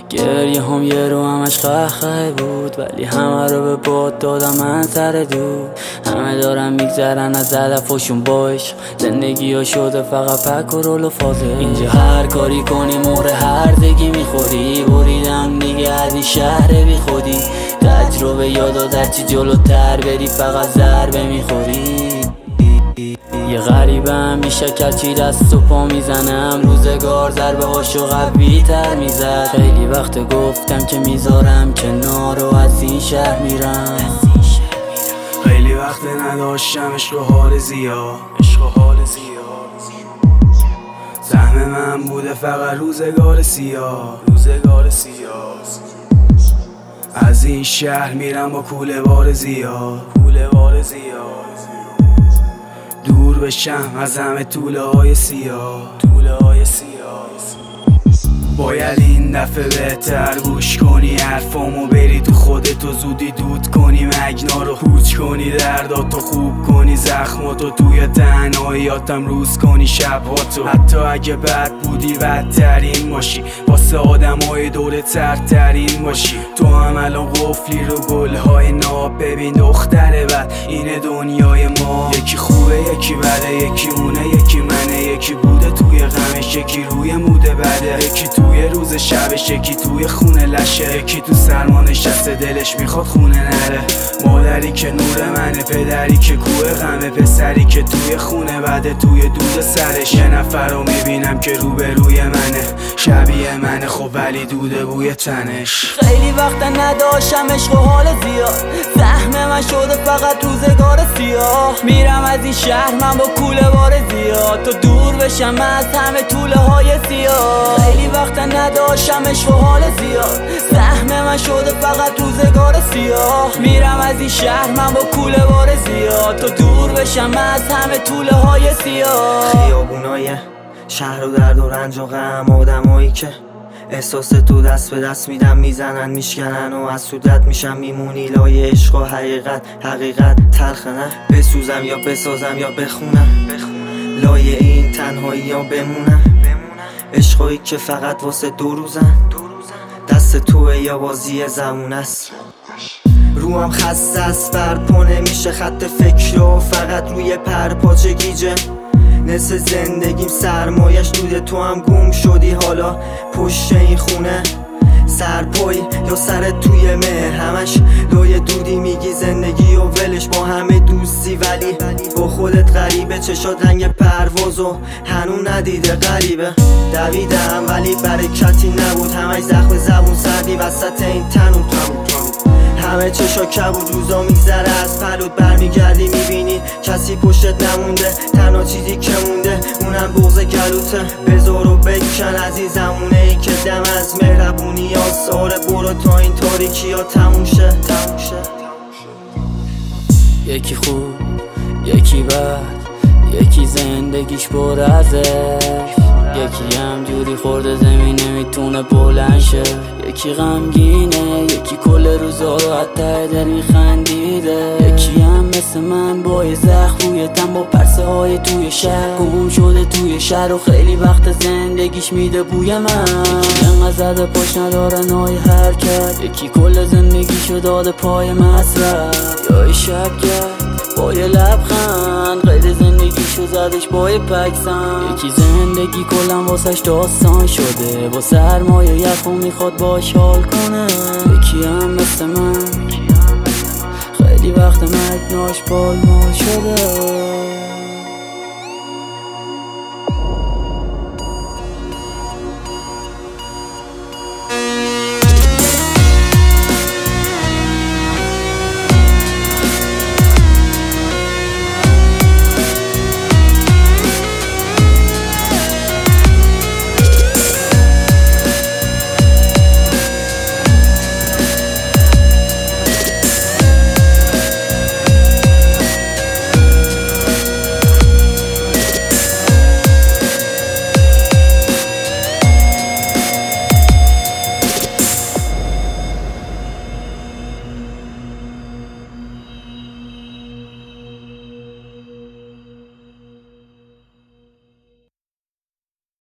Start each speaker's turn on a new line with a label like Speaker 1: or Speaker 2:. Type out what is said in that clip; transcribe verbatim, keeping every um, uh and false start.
Speaker 1: گریه هم یه رو همش خخه بود، ولی همه رو به باد دادم من سر دود. همه دارن میگذرن از هدفشون با عشق، زندگی ها شده فقط پک و رول و فازه. اینجا هر کاری کنی مهر هر دگی میخوری، بریدم دیگه از این شهر بی خودی. تجربه یاد هرچی جلوتر بری فقط ضربه میخوری. یه غریبم میشه کرچی دست و پا میزنم، روزگار ضربه هاشو قوی تر میزد. خیلی وقت گفتم که میذارم کنار و از این شهر میرم.
Speaker 2: خیلی وقت نداشتم عشق و حال زیاد، عشق و حال زیاد. سهم من بوده فقط روزگار سیاه، روزگار سیاه. از این شهر میرم با کوله بار زیاد، کوله بار زیاد. دور بشم از همه طوله های سیاه، طوله های سیاه. باید این دفعه بهتر گوش کنی حرفامو، بری تو خودتو زودی دود کنی، مگنا رو هوچ کنی، درداتو خوب کنی، زخماتو توی تنهاییاتم روز کنی شبهاتو. حتی اگه بد بودی بدترین باشی، واسه آدمای دور ترترین باشی. تو هم الان قفلی رو گلهای ناب، ببین دختر بد اینه دنیای ما. یکی خوبه یکی بده، یکی اونه یکی منه، یکی بوده توی غمش یکی روی موده بده، یکی توی روز شبش یکی توی خونه لشه، یکی تو سرما نشسته دلش میخواد خونه نره. مادری که نور منه، پدری که کوه غمه، پسری که توی خونه بده توی دود سرش. یه نفر رو میبینم که روبروی منه، شبیه منه خب ولی دوده بوی تنش.
Speaker 1: خیلی وقت نداشتم عشق و حال زیاد، سهم من شده فقط روزگار سیاه. میرم از این شهر من با کوله بار زیاد، تو دور بشم از همه طوله های سیاه. خیلی وقت نداشتم عشق و حال زیاد، سهم من شده فقط روزگار سیاه. میرم از این شهر من با کوله بار زیاد، تو دور بشم از همه طوله های سیاه.
Speaker 3: خیابونای شهر و درد و رنج و غم، آدمایی که احساس تو دست به دست میدن، میزنن میشکنن و از سودت میشم، میمونی لای عشق و حقیقت. حقیقت تلخه نه، بسوزم یا بسازم یا بخونم، لای این تنهایی یا بمونم. عشقایی که فقط واسه دو روزن، دست توه یا بازی زمون است. روام خسته است برپا نمیشه خط فکر و فقط روی پرپاچه گیجه. نصف زندگیم سرمایش دوده، تو هم گم شدی حالا پشت این خونه. سرپایی یا سرت توی مه، همش لای دودی میگی زندگی و ولش، با همه دوستی ولی با خودت غریبه. چشات رنگ پرواز و هنوز ندیده غریبه. دویدم ولی برکتی نبود، همش زخم زبون سردی وسط این تنون. همه چشا کبود، روزا میگذره از پلوت برمیگردی میبینی کسی پشتت نمونده. تنها چیزی که مونده اونم بغض گلوته. بذار و بکن از این زمونه ای که دم از مهربونی آساره، برو تا این تاریکی ها تموم شه.
Speaker 1: یکی خوب یکی بد، یکی زندگیش پر از عشق، یکی هم جوری خورده زمین نمیتونه بلند شه. یکی غمگینه، یکی کل روزا رو حتی دل میخندیده، یکی هم مثل من با یه زخم روی تن، با پرسه های توی شهر گم شده توی شهر و خیلی وقت زندگیش میده بوی من. یکی انقدر زده پاش نداره نای حرکت، یکی کل زندگیشو داده پای مصرف. یا شب کرد با یه لبخند، غیر زندگیشو زدش با یه پکسن. یکی زندگی کلن واسش داستان شده، با سرمایه یخو میخواد باش حال کنه. یکی هم مثل من خیلی وقت مرگ ناش بالمال شده.